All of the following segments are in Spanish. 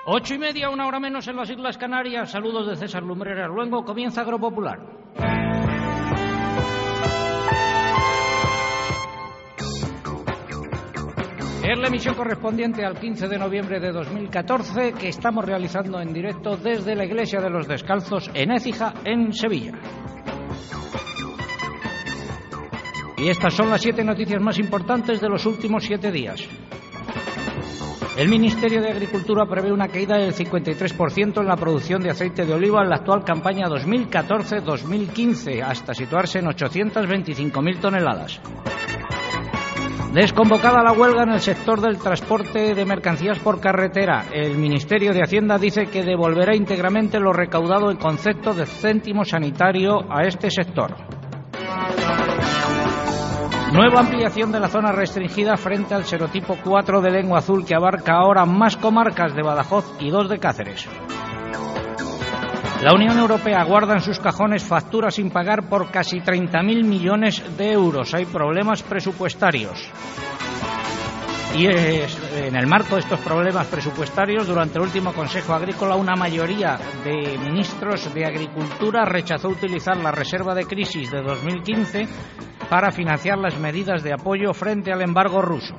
8:30, 1 hora menos en las Islas Canarias. Saludos de César Lumbreras Luengo. Comienza Agropopular. Es la emisión correspondiente al 15 de noviembre de 2014 que estamos realizando en directo desde la Iglesia de los Descalzos en Écija, en Sevilla. Y estas son las 7 noticias más importantes de los últimos 7 días. El Ministerio de Agricultura prevé una caída del 53% en la producción de aceite de oliva en la actual campaña 2014-2015, hasta situarse en 825.000 toneladas. Desconvocada la huelga en el sector del transporte de mercancías por carretera. El Ministerio de Hacienda dice que devolverá íntegramente lo recaudado en concepto de céntimo sanitario a este sector. Nueva ampliación de la zona restringida frente al serotipo 4 de lengua azul, que abarca ahora más comarcas de Badajoz y 2 de Cáceres. La Unión Europea guarda en sus cajones facturas sin pagar por casi 30.000 millones de euros. Hay problemas presupuestarios. Y en el marco de estos problemas presupuestarios, durante el último Consejo Agrícola, una mayoría de ministros de Agricultura rechazó utilizar la reserva de crisis de 2015 para financiar las medidas de apoyo frente al embargo ruso.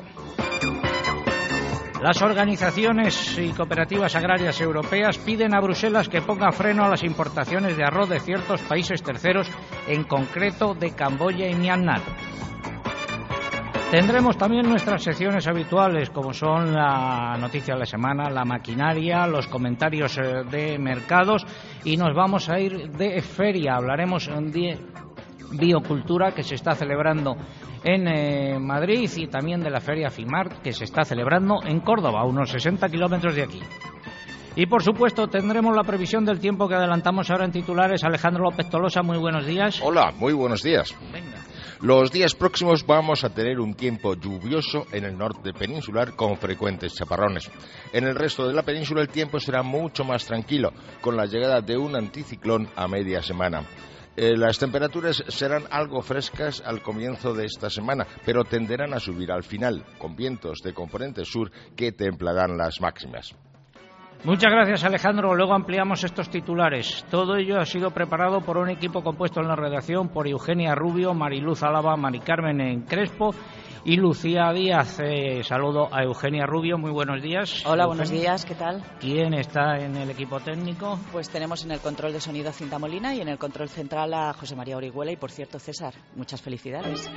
Las organizaciones y cooperativas agrarias europeas piden a Bruselas que ponga freno a las importaciones de arroz de ciertos países terceros, en concreto de Camboya y Myanmar. Tendremos también nuestras secciones habituales, como son la noticia de la semana, la maquinaria, los comentarios de mercados, y nos vamos a ir de feria. Hablaremos de biocultura, que se está celebrando en Madrid, y también de la Feria FIMAR, que se está celebrando en Córdoba, a unos 60 kilómetros de aquí. Y por supuesto tendremos la previsión del tiempo que adelantamos ahora en titulares. Alejandro López Tolosa, muy buenos días. Hola, muy buenos días. Venga. Los días próximos vamos a tener un tiempo lluvioso en el norte peninsular con frecuentes chaparrones. En el resto de la península el tiempo será mucho más tranquilo, con la llegada de un anticiclón a media semana. Las temperaturas serán algo frescas al comienzo de esta semana, pero tenderán a subir al final, con vientos de componente sur que templarán las máximas. Muchas gracias, Alejandro. Luego ampliamos estos titulares. Todo ello ha sido preparado por un equipo compuesto en la redacción por Eugenia Rubio, Mariluz Álava, Mari Carmen Crespo y Lucía Díaz. Saludo a Eugenia Rubio, muy buenos días. Hola, Eugenia. buenos días, ¿qué tal? ¿Quién está en el equipo técnico? Pues tenemos en el control de sonido a Cinta Molina y en el control central a José María Orihuela. Y por cierto, César, muchas felicidades.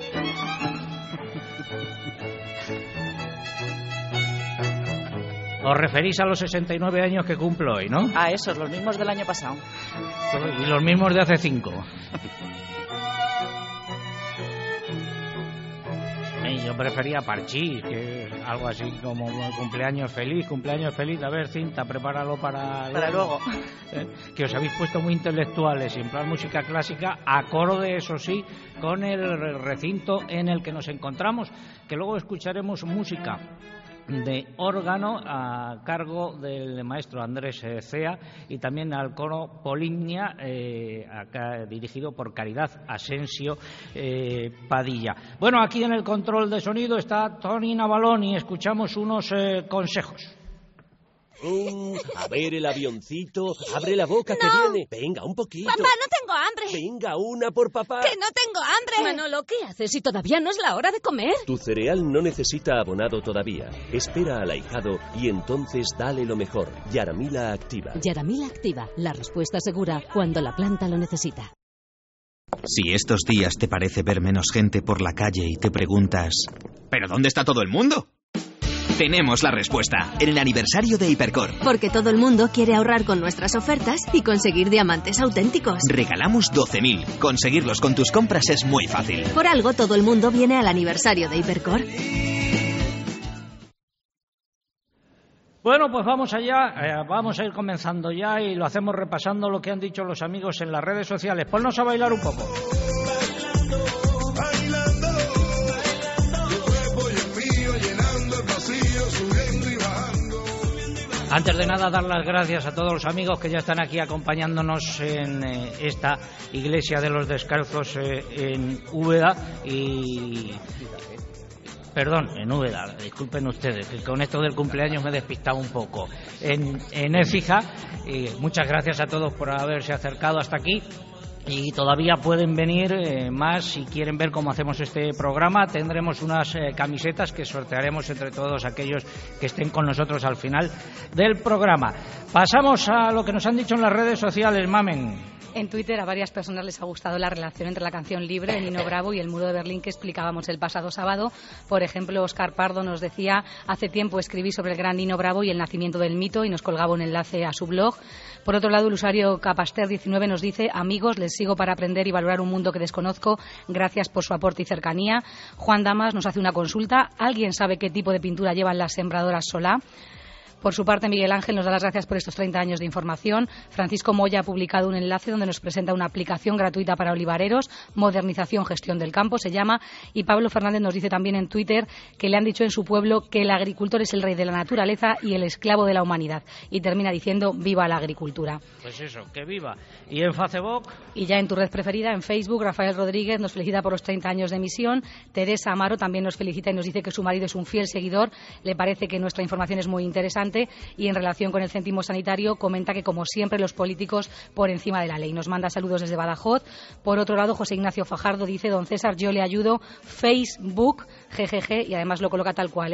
Os referís a los 69 años que cumplo hoy, ¿no? Ah, esos, los mismos del año pasado. Y los mismos de hace 5. Yo prefería Parchís, que es algo así como cumpleaños feliz. A ver, Cinta, prepáralo para luego. Que os habéis puesto muy intelectuales, y en plan música clásica, acorde, eso sí, con el recinto en el que nos encontramos, que luego escucharemos música de órgano a cargo del maestro Andrés Cea, y también al coro Polignia, acá dirigido por Caridad Asensio Padilla. Bueno, aquí en el control de sonido está Tony Navalón y escuchamos unos consejos. A ver el avioncito, abre la boca, que viene. Venga, un poquito. Papá, no tengo hambre. Venga, una por papá. Que no tengo hambre. Manolo, ¿qué haces si todavía no es la hora de comer? Tu cereal no necesita abonado todavía. Espera al ahijado y entonces dale lo mejor. Yaramila Activa. Yaramila Activa, la respuesta segura cuando la planta lo necesita. Si estos días te parece ver menos gente por la calle y te preguntas, ¿pero dónde está todo el mundo? Tenemos la respuesta en el aniversario de Hipercor. Porque todo el mundo quiere ahorrar con nuestras ofertas y conseguir diamantes auténticos. Regalamos 12.000. Conseguirlos con tus compras es muy fácil. Por algo todo el mundo viene al aniversario de Hipercor. Bueno, pues vamos allá, vamos a ir comenzando ya, y lo hacemos repasando lo que han dicho los amigos en las redes sociales. Ponnos a bailar un poco. Antes de nada, dar las gracias a todos los amigos que ya están aquí acompañándonos en esta Iglesia de los Descalzos en Úbeda, y Perdón, en Úbeda, disculpen ustedes, que con esto del cumpleaños me he despistado un poco. En Écija, muchas gracias a todos por haberse acercado hasta aquí. Y todavía pueden venir más si quieren ver cómo hacemos este programa. Tendremos unas camisetas que sortearemos entre todos aquellos que estén con nosotros al final del programa. Pasamos a lo que nos han dicho en las redes sociales, Mamen. En Twitter a varias personas les ha gustado la relación entre la canción Libre de Nino Bravo y el muro de Berlín que explicábamos el pasado sábado. Por ejemplo, Óscar Pardo nos decía: hace tiempo escribí sobre el gran Nino Bravo y el nacimiento del mito, y nos colgaba un enlace a su blog. Por otro lado, el usuario Capaster19 nos dice: amigos, les sigo para aprender y valorar un mundo que desconozco. Gracias por su aporte y cercanía. Juan Damas nos hace una consulta: ¿alguien sabe qué tipo de pintura llevan las sembradoras Solá? Por su parte, Miguel Ángel nos da las gracias por estos 30 años de información. Francisco Moya ha publicado un enlace donde nos presenta una aplicación gratuita para olivareros, Modernización Gestión del Campo se llama, y Pablo Fernández nos dice también en Twitter que le han dicho en su pueblo que el agricultor es el rey de la naturaleza y el esclavo de la humanidad. Y termina diciendo: viva la agricultura. Pues eso, que viva. Y en Facebook. Y ya en tu red preferida, en Facebook, Rafael Rodríguez nos felicita por los 30 años de emisión. Teresa Amaro también nos felicita y nos dice que su marido es un fiel seguidor. Le parece que nuestra información es muy interesante. Y en relación con el céntimo sanitario comenta que, como siempre, los políticos por encima de la ley. Nos manda saludos desde Badajoz. Por otro lado, José Ignacio Fajardo dice: don César, yo le ayudo, Facebook, GGG, y además lo coloca tal cual,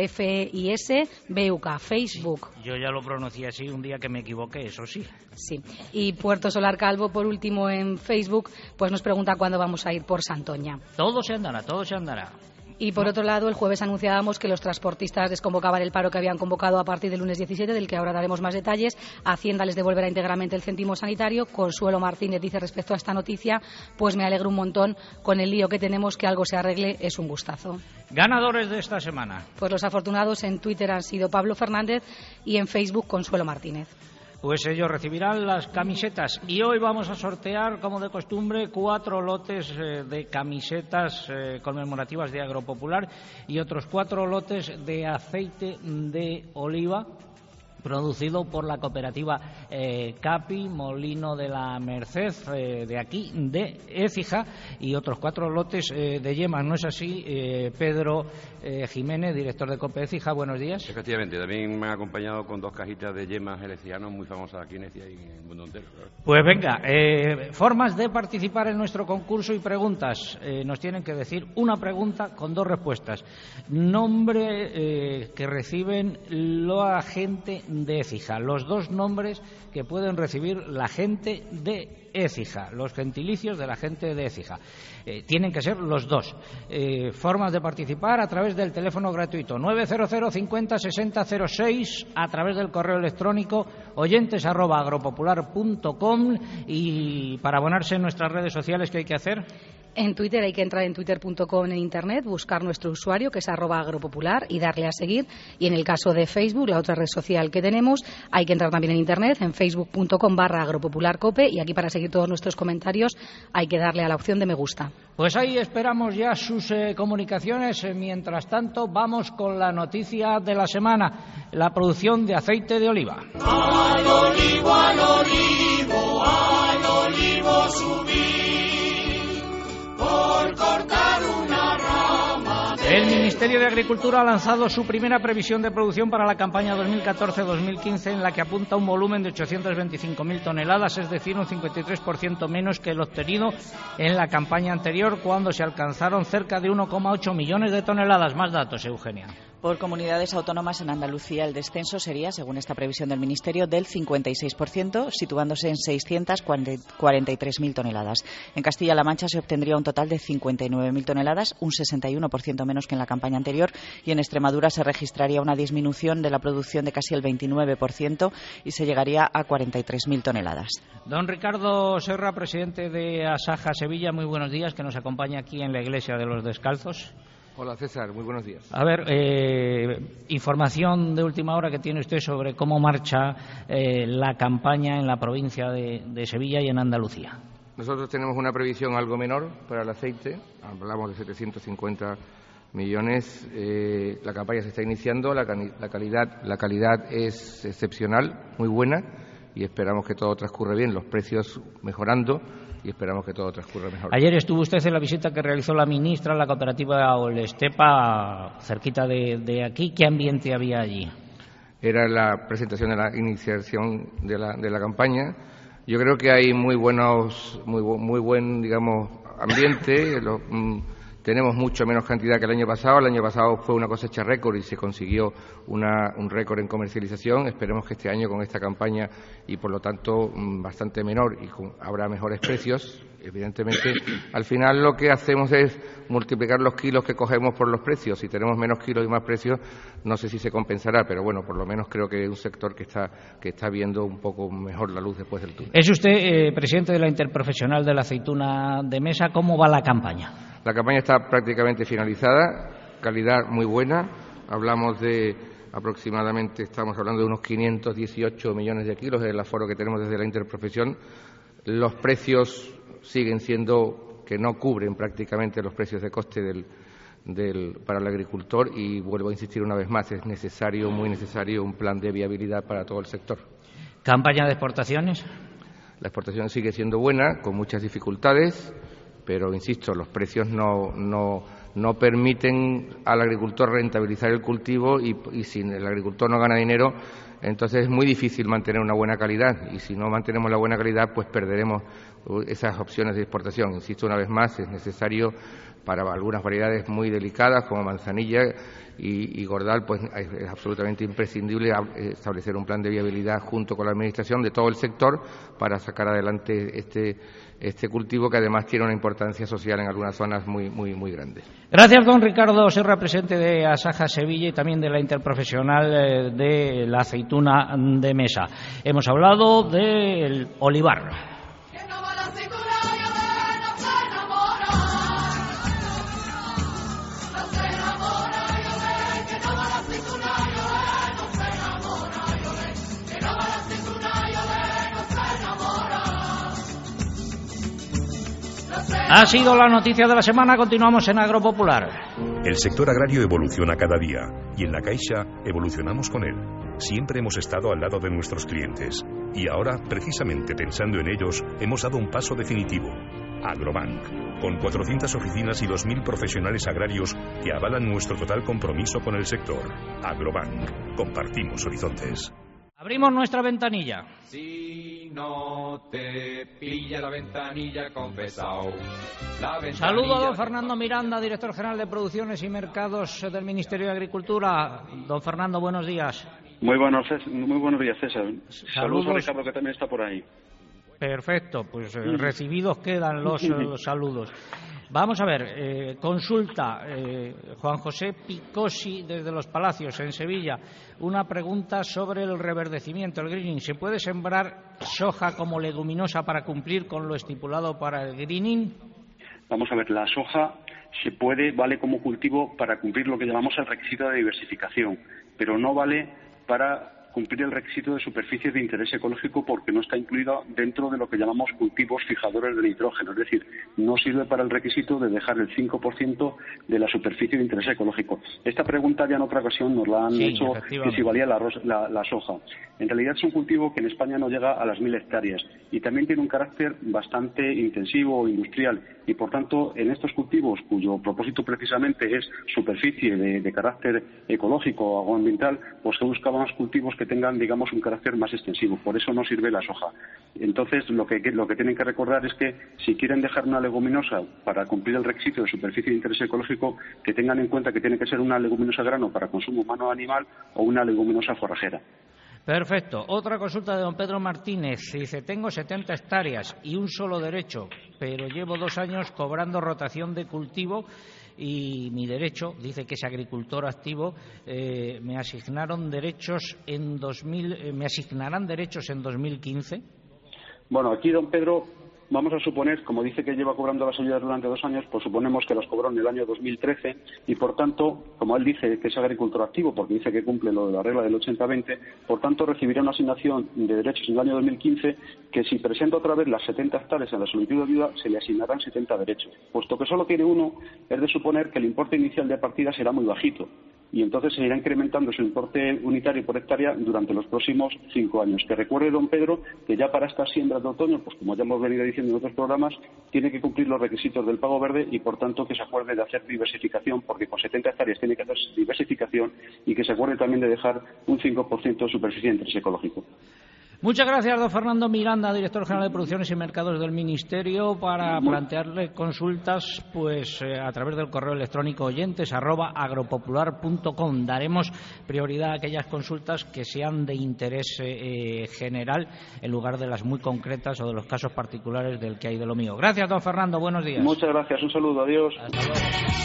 FISBUK, Facebook. Yo ya lo pronuncié así un día que me equivoqué, eso sí. Sí. Y Puerto Solar Calvo, por último, en Facebook, pues nos pregunta cuándo vamos a ir por Santoña. Todo se andará, todo se andará. Y por otro lado, el jueves anunciábamos que los transportistas desconvocaban el paro que habían convocado a partir del lunes 17, del que ahora daremos más detalles. Hacienda les devolverá íntegramente el céntimo sanitario. Consuelo Martínez dice respecto a esta noticia: pues me alegro un montón, con el lío que tenemos, que algo se arregle, es un gustazo. Ganadores de esta semana. Pues los afortunados en Twitter han sido Pablo Fernández y en Facebook Consuelo Martínez. Pues ellos recibirán las camisetas y hoy vamos a sortear, como de costumbre, 4 lotes de camisetas conmemorativas de Agropopular y otros 4 lotes de aceite de oliva producido por la cooperativa Capi, Molino de la Merced, de aquí, de Écija, y otros 4 lotes de yemas. ¿No es así, Pedro Jiménez, director de COPE Écija? Buenos días. Efectivamente, también me han acompañado con 2 cajitas de yemas elecianos muy famosas aquí en Écija y en el mundo entero. Claro. Pues venga, formas de participar en nuestro concurso y preguntas. Nos tienen que decir una pregunta con 2 respuestas. Nombre que reciben la gente de Écija, los 2 nombres que pueden recibir la gente de Écija, los gentilicios de la gente de Écija. Tienen que ser los 2. Formas de participar a través del teléfono gratuito 900 50 60 06, a través del correo electrónico oyentes@agropopular.com, y para abonarse en nuestras redes sociales, ¿qué hay que hacer? En Twitter hay que entrar en twitter.com en Internet, buscar nuestro usuario, que es @agropopular, y darle a seguir. Y en el caso de Facebook, la otra red social que tenemos, hay que entrar también en Internet, en facebook.com/agropopularcope, y aquí, para seguir todos nuestros comentarios, hay que darle a la opción de me gusta. Pues ahí esperamos ya sus comunicaciones. Mientras tanto, vamos con la noticia de la semana: la producción de aceite de oliva. Al olivo, al olivo, al olivo subir, por cortar una rama. El Ministerio de Agricultura ha lanzado su primera previsión de producción para la campaña 2014-2015, en la que apunta un volumen de 825.000 toneladas, es decir, un 53% menos que el obtenido en la campaña anterior, cuando se alcanzaron cerca de 1,8 millones de toneladas. Más datos, Eugenia. Por comunidades autónomas, en Andalucía el descenso sería, según esta previsión del Ministerio, del 56%, situándose en 643.000 toneladas. En Castilla-La Mancha se obtendría un total de 59.000 toneladas, un 61% menos que en la campaña anterior, y en Extremadura se registraría una disminución de la producción de casi el 29% y se llegaría a 43.000 toneladas. Don Ricardo Serra, presidente de Asaja Sevilla, muy buenos días, que nos acompaña aquí en la Iglesia de los Descalzos. Hola César, muy buenos días. A ver, información de última hora que tiene usted sobre cómo marcha la campaña en la provincia de Sevilla y en Andalucía. Nosotros tenemos una previsión algo menor para el aceite, hablamos de 750 millones. La campaña se está iniciando, la calidad es excepcional, muy buena, y esperamos que todo transcurra bien, los precios mejorando y esperamos que todo transcurra mejor. Ayer estuvo usted en la visita que realizó la ministra en la cooperativa Olestepa, cerquita de aquí. ¿Qué ambiente había allí? Era la presentación de la iniciación de la campaña. Yo creo que hay muy buen, digamos, ambiente. Tenemos mucho menos cantidad que el año pasado. El año pasado fue una cosecha récord y se consiguió un récord en comercialización. Esperemos que este año con esta campaña y por lo tanto bastante menor y habrá mejores precios. Evidentemente, al final lo que hacemos es multiplicar los kilos que cogemos por los precios. Si tenemos menos kilos y más precios, no sé si se compensará, pero bueno, por lo menos creo que es un sector que está viendo un poco mejor la luz después del túnel. Es usted presidente de la Interprofesional de la Aceituna de Mesa. ¿Cómo va la campaña? La campaña está prácticamente finalizada, calidad muy buena. Hablamos de aproximadamente, estamos hablando de unos 518 millones de kilos, es el aforo que tenemos desde la Interprofesión. Los precios siguen siendo que no cubren prácticamente los precios de coste para el agricultor y vuelvo a insistir una vez más, es necesario, muy necesario, un plan de viabilidad para todo el sector. ¿Campaña de exportaciones? La exportación sigue siendo buena, con muchas dificultades, pero insisto, los precios no permiten al agricultor rentabilizar el cultivo y si el agricultor no gana dinero, entonces es muy difícil mantener una buena calidad y si no mantenemos la buena calidad pues perderemos esas opciones de exportación. Insisto una vez más, es necesario para algunas variedades muy delicadas como manzanilla y gordal, pues es absolutamente imprescindible establecer un plan de viabilidad junto con la Administración de todo el sector para sacar adelante este cultivo que además tiene una importancia social en algunas zonas muy grande. Gracias, don Ricardo Serra, presidente de Asaja Sevilla y también de la Interprofesional de la Aceituna de Mesa. Hemos hablado del olivar. Ha sido la noticia de la semana. Continuamos en Agropopular. El sector agrario evoluciona cada día y en La Caixa evolucionamos con él. Siempre hemos estado al lado de nuestros clientes y ahora, precisamente pensando en ellos, hemos dado un paso definitivo. Agrobank, con 400 oficinas y 2.000 profesionales agrarios que avalan nuestro total compromiso con el sector. Agrobank, compartimos horizontes. Abrimos nuestra ventanilla. Si no te pilla la ventanilla, confesao. Saludo a don Fernando Miranda, director general de Producciones y Mercados del Ministerio de Agricultura. Don Fernando, buenos días. Muy buenos días, César. Saludos a Ricardo, que también está por ahí. Perfecto, pues recibidos quedan los saludos. Vamos a ver, consulta, Juan José Picosi desde Los Palacios, en Sevilla, una pregunta sobre el reverdecimiento, el greening. ¿Se puede sembrar soja como leguminosa para cumplir con lo estipulado para el greening? Vamos a ver, la soja vale como cultivo para cumplir lo que llamamos el requisito de diversificación, pero no vale para cumplir el requisito de superficies de interés ecológico porque no está incluido dentro de lo que llamamos cultivos fijadores de nitrógeno. Es decir, no sirve para el requisito de dejar el 5% de la superficie de interés ecológico. Esta pregunta ya en otra ocasión nos la han hecho, que si valía la soja. En realidad es un cultivo que en España no llega a las 1.000 hectáreas y también tiene un carácter bastante intensivo o industrial y, por tanto, en estos cultivos, cuyo propósito precisamente es superficie de carácter ecológico o agroambiental, pues se buscaban los cultivos que tengan, digamos, un carácter más extensivo. Por eso no sirve la soja. Entonces, lo que tienen que recordar es que si quieren dejar una leguminosa para cumplir el requisito de superficie de interés ecológico, que tengan en cuenta que tiene que ser una leguminosa grano para consumo humano o animal o una leguminosa forrajera. Perfecto. Otra consulta de don Pedro Martínez. Dice, tengo 70 hectáreas y un solo derecho, pero llevo 2 años cobrando rotación de cultivo y mi derecho, dice que es agricultor activo, me asignarán derechos en 2015. Bueno, aquí don Pedro, vamos a suponer, como dice que lleva cobrando las ayudas durante 2 años, pues suponemos que las cobró en el año 2013 y, por tanto, como él dice que es agricultor activo, porque dice que cumple lo de la regla del 80-20, por tanto recibirá una asignación de derechos en el año 2015 que si presenta otra vez las 70 hectáreas en la solicitud de ayuda se le asignarán 70 derechos. Puesto que solo tiene uno, es de suponer que el importe inicial de partida será muy bajito. y entonces se irá incrementando su importe unitario por hectárea durante los próximos 5 años. Que recuerde, don Pedro, que ya para estas siembras de otoño, pues como ya hemos venido diciendo en otros programas, tiene que cumplir los requisitos del pago verde y, por tanto, que se acuerde de hacer diversificación, porque con 70 hectáreas tiene que hacer diversificación, y que se acuerde también de dejar un 5% de superficie de interés ecológico. Muchas gracias, don Fernando Miranda, director general de Producciones y Mercados del Ministerio, para plantearle consultas pues a través del correo electrónico oyentes@agropopular.com. Daremos prioridad a aquellas consultas que sean de interés general en lugar de las muy concretas o de los casos particulares del que hay de lo mío. Gracias, don Fernando. Buenos días. Muchas gracias. Un saludo. Adiós. Hasta luego.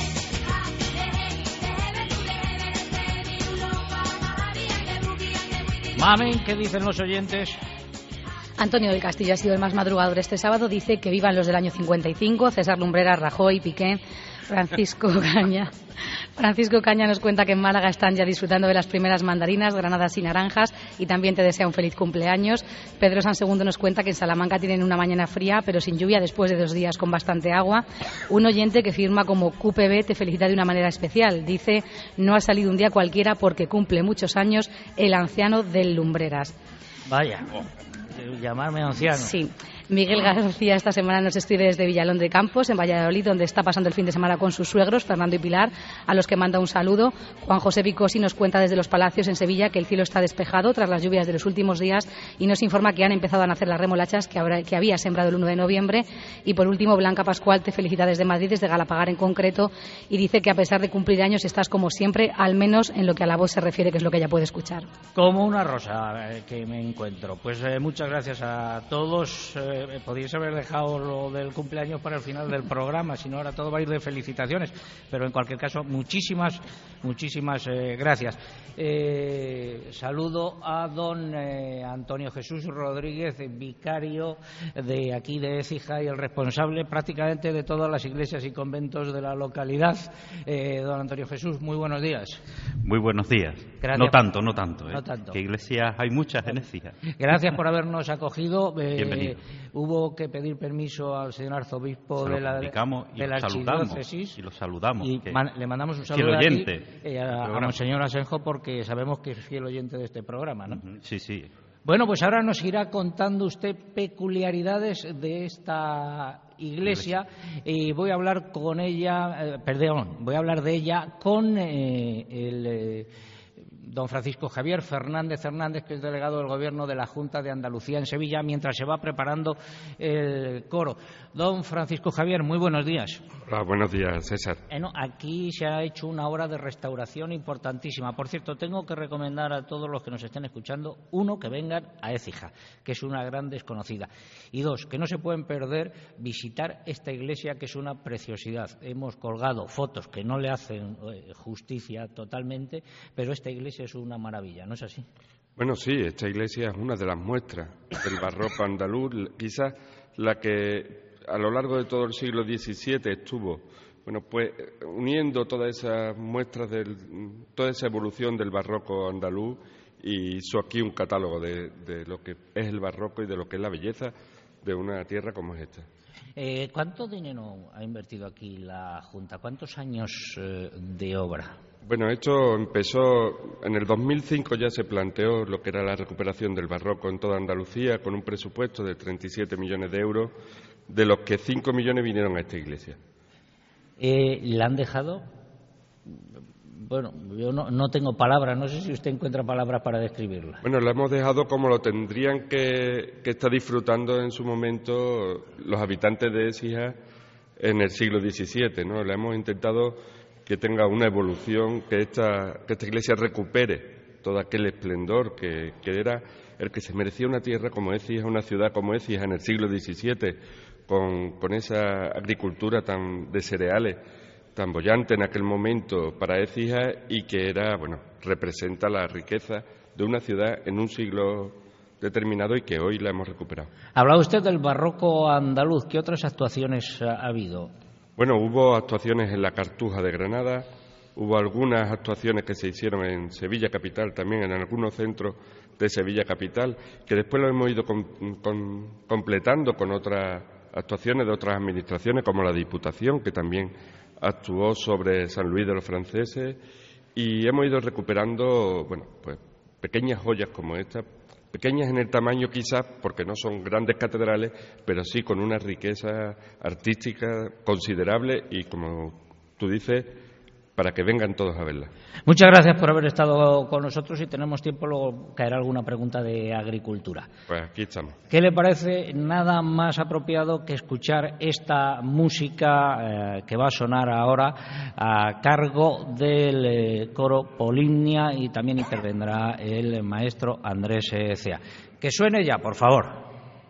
Mamen, ¿qué dicen los oyentes? Antonio del Castillo ha sido el más madrugador este sábado. Dice que vivan los del año 55, César Lumbreras, Rajoy, Piqué. Francisco Caña nos cuenta que en Málaga están ya disfrutando de las primeras mandarinas, granadas y naranjas, y también te desea un feliz cumpleaños. Pedro Sansegundo nos cuenta que en Salamanca tienen una mañana fría pero sin lluvia después de 2 días con bastante agua. Un oyente que firma como QPB te felicita de una manera especial. Dice: no ha salido un día cualquiera porque cumple muchos años el anciano del Lumbreras. Vaya, llamarme anciano. Sí. Miguel García esta semana nos escribe desde Villalón de Campos, en Valladolid, donde está pasando el fin de semana con sus suegros, Fernando y Pilar, a los que manda un saludo. Juan José Picosi nos cuenta desde Los Palacios, en Sevilla, que el cielo está despejado tras las lluvias de los últimos días, y nos informa que han empezado a nacer las remolachas que había sembrado el 1 de noviembre. Y por último, Blanca Pascual te felicita desde Madrid, desde Galapagar en concreto, y dice que a pesar de cumplir años estás como siempre, al menos en lo que a la voz se refiere, que es lo que ella puede escuchar. Como una rosa que me encuentro. Pues muchas gracias a todos. Podríais haber dejado lo del cumpleaños para el final del programa, si no ahora todo va a ir de felicitaciones, pero en cualquier caso muchísimas gracias. Saludo a don Antonio Jesús Rodríguez, vicario de aquí de Écija y el responsable prácticamente de todas las iglesias y conventos de la localidad. Don Antonio Jesús, muy buenos días. Muy buenos días. Gracias. No tanto. No tanto. Que iglesias hay muchas en Écija. Gracias por habernos acogido. Bienvenido. Hubo que pedir permiso al señor arzobispo de la archidiócesis y lo saludamos. Y le mandamos un saludo a monseñor Asenjo, porque sabemos que es fiel oyente de este programa, ¿no? Sí. Bueno, pues ahora nos irá contando usted peculiaridades de esta iglesia y voy a hablar de ella con el don Francisco Javier Fernández Hernández, que es delegado del Gobierno de la Junta de Andalucía en Sevilla, mientras se va preparando el coro. Don Francisco Javier, muy buenos días. Hola, buenos días, César. Aquí se ha hecho una obra de restauración importantísima. Por cierto, tengo que recomendar a todos los que nos estén escuchando, 1, que vengan a Écija, que es una gran desconocida, y 2, que no se pueden perder visitar esta iglesia, que es una preciosidad. Hemos colgado fotos que no le hacen justicia totalmente, pero esta iglesia es una maravilla, ¿no es así? Bueno, sí, esta iglesia es una de las muestras del barroco andaluz, quizás la que a lo largo de todo el siglo XVII estuvo, pues uniendo todas esas muestras, toda esa evolución del barroco andaluz, y hizo aquí un catálogo de lo que es el barroco y de lo que es la belleza de una tierra como es esta. ¿Cuánto dinero ha invertido aquí la Junta? ¿Cuántos años de obra? Bueno, esto empezó en el 2005, ya se planteó lo que era la recuperación del barroco en toda Andalucía, con un presupuesto de 37 millones de euros, de los que 5 millones vinieron a esta iglesia. ¿La han dejado? Bueno, yo no tengo palabras, no sé si usted encuentra palabras para describirla. Bueno, la hemos dejado como lo tendrían que estar disfrutando en su momento los habitantes de Écija en el siglo XVII, ¿no? Le hemos intentado que tenga una evolución, que esta iglesia recupere todo aquel esplendor que era el que se merecía una tierra como Écija, una ciudad como Écija en el siglo XVII, con esa agricultura tan de cereales, tan bollante en aquel momento para Écija, y que representa la riqueza de una ciudad en un siglo determinado y que hoy la hemos recuperado. Hablaba usted del barroco andaluz. ¿Qué otras actuaciones ha habido? Bueno, hubo actuaciones en la Cartuja de Granada, hubo algunas actuaciones que se hicieron en Sevilla Capital, también en algunos centros de Sevilla Capital, que después lo hemos ido completando con otras actuaciones de otras administraciones, como la Diputación, que también actuó sobre San Luis de los Franceses, y hemos ido recuperando, bueno, pues pequeñas joyas como esta, pequeñas en el tamaño quizás porque no son grandes catedrales, pero sí con una riqueza artística considerable y, como tú dices, para que vengan todos a verla. Muchas gracias por haber estado con nosotros. Si tenemos tiempo, luego caerá alguna pregunta de agricultura. Pues aquí estamos. ¿Qué le parece nada más apropiado que escuchar esta música que va a sonar ahora a cargo del coro Polimnia, y también intervendrá el maestro Andrés Cea? Que suene ya, por favor.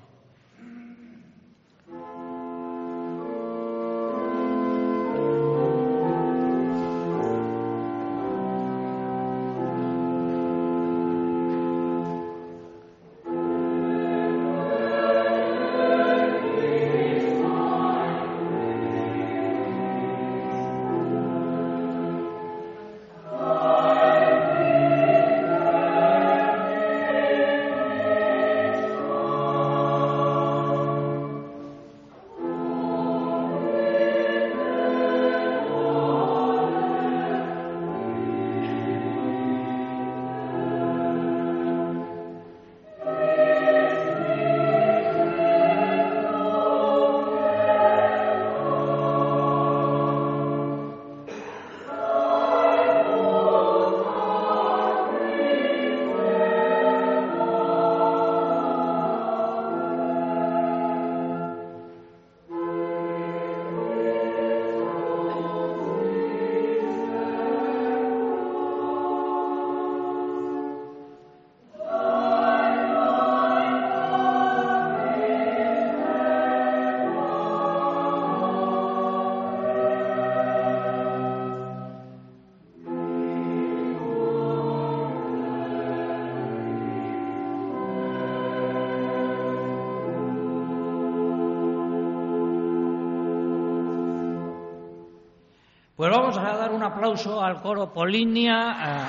Pues vamos a dar un aplauso al coro Polimnia.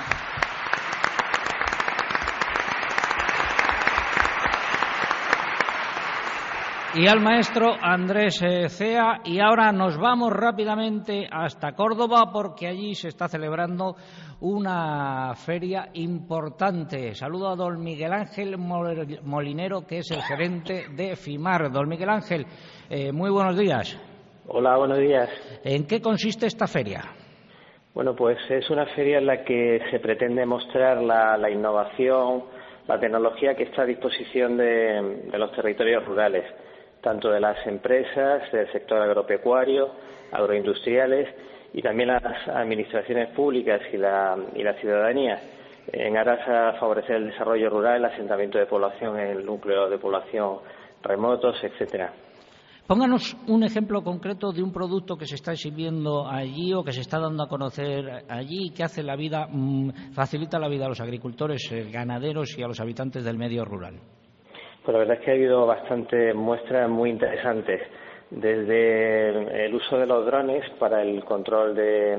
Y al maestro Andrés Cea. Y ahora nos vamos rápidamente hasta Córdoba, porque allí se está celebrando una feria importante. Saludo a don Miguel Ángel Molinero, que es el gerente de FIMAR. Don Miguel Ángel, muy buenos días. Hola, buenos días. ¿En qué consiste esta feria? Bueno, pues es una feria en la que se pretende mostrar la innovación, la tecnología que está a disposición de los territorios rurales, tanto de las empresas, del sector agropecuario, agroindustriales y también las administraciones públicas y la ciudadanía, en aras a favorecer el desarrollo rural, el asentamiento de población en el núcleo de población remotos, etcétera. Pónganos un ejemplo concreto de un producto que se está exhibiendo allí o que se está dando a conocer allí y que hace la vida, facilita la vida a los agricultores, ganaderos y a los habitantes del medio rural. Pues la verdad es que ha habido bastantes muestras muy interesantes, desde el uso de los drones para el control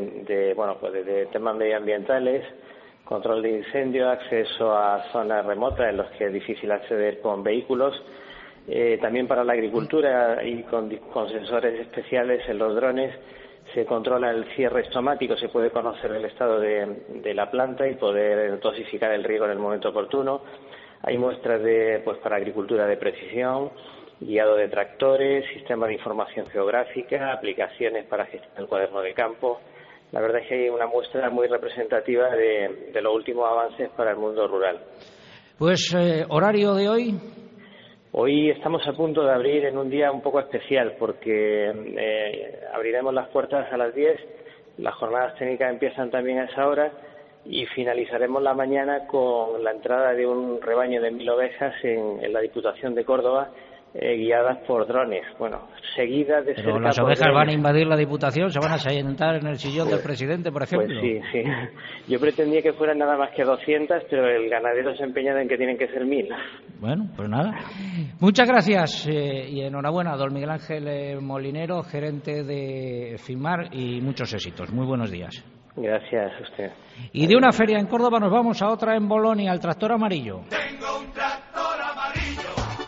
de temas medioambientales, control de incendios, acceso a zonas remotas en las que es difícil acceder con vehículos. También para la agricultura y con sensores especiales en los drones se controla el cierre estomático, se puede conocer el estado de la planta y poder dosificar el riego en el momento oportuno. Hay muestras para agricultura de precisión, guiado de tractores, sistemas de información geográfica, aplicaciones para gestionar el cuaderno de campo. La verdad es que hay una muestra muy representativa de los últimos avances para el mundo rural. Pues, ¿horario de hoy? Hoy estamos a punto de abrir en un día un poco especial porque abriremos las puertas a las 10, las jornadas técnicas empiezan también a esa hora y finalizaremos la mañana con la entrada de un rebaño de 1.000 ovejas en la Diputación de Córdoba, guiadas por drones. Bueno, seguidas de cerca. Pero las ovejas van a invadir la Diputación, se van a sentar en el sillón del presidente, por ejemplo. Pues sí. Yo pretendía que fueran nada más que 200, pero el ganadero se ha empeñado en que tienen que ser 1.000. Bueno, pues nada. Muchas gracias y enhorabuena, don Miguel Ángel Molinero, gerente de FIMAR, y muchos éxitos. Muy buenos días. Gracias a usted. Y de una feria en Córdoba nos vamos a otra en Bolonia, al tractor amarillo. Tengo un tractor amarillo.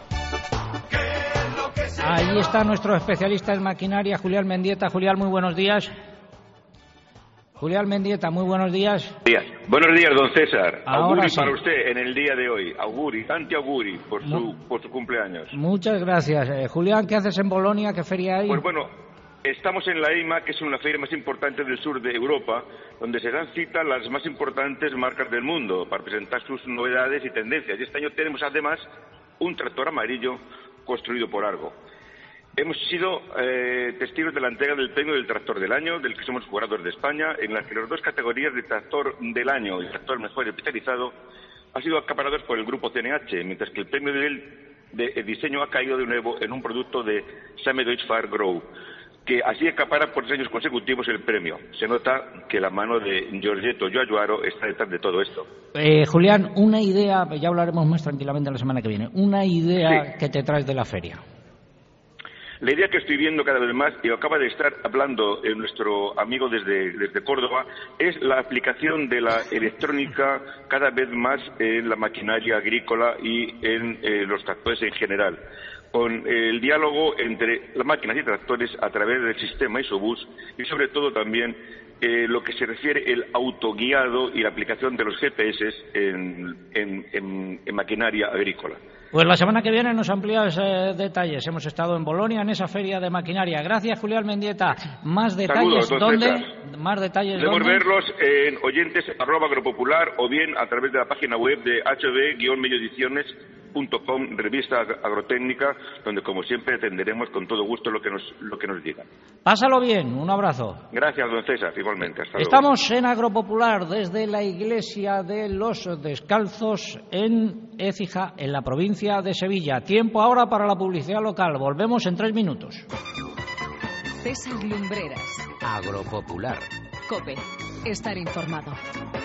Ahí está nuestro especialista en maquinaria, Julián Mendieta. Julián, muy buenos días. Julián Mendieta, muy buenos días. Buenos días, don César. Ahora auguri sí. para usted en el día de hoy. Auguri, tanti auguri por su cumpleaños. Muchas gracias. Julián, ¿qué haces en Bolonia? ¿Qué feria hay? Pues bueno, estamos en la EIMA, que es una feria más importante del sur de Europa, donde se dan cita las más importantes marcas del mundo para presentar sus novedades y tendencias. Y este año tenemos además un tractor amarillo construido por Argo. Hemos sido testigos de la entrega del premio del tractor del año, del que somos jugadores de España, en las que las dos categorías de tractor del año y tractor mejor especializado han sido acaparados por el grupo CNH, mientras que el premio de diseño ha caído de nuevo en un producto de Same Deutsch Fahr Grow, que así acapara por 3 años consecutivos el premio. Se nota que la mano de Giorgetto Giugiaro está detrás de todo esto. Julián, una idea, ya hablaremos más tranquilamente la semana que viene, una idea que te traes de la feria. La idea que estoy viendo cada vez más, y acaba de estar hablando nuestro amigo desde Córdoba, es la aplicación de la electrónica cada vez más en la maquinaria agrícola y en los tractores en general, con el diálogo entre las máquinas y tractores a través del sistema Isobus y sobre todo también lo que se refiere el autoguiado y la aplicación de los GPS en maquinaria agrícola. Pues la semana que viene nos amplías detalles. Hemos estado en Bolonia, en esa feria de maquinaria. Gracias, Julián Mendieta. Más detalles, Saludos, ¿dónde? Más detalles, podemos ¿dónde? verlos en oyentes@agropopular o bien a través de la página web de hb-medioediciones.com, revista agrotécnica, donde como siempre atenderemos con todo gusto lo que nos digan. Pásalo bien, un abrazo. Gracias, don César, igualmente. Hasta luego. Estamos en Agropopular desde la iglesia de los Descalzos en Écija, en la provincia de Sevilla. Tiempo ahora para la publicidad local. Volvemos en 3 minutos. César Lumbreras. Agropopular. COPE. Estar informado.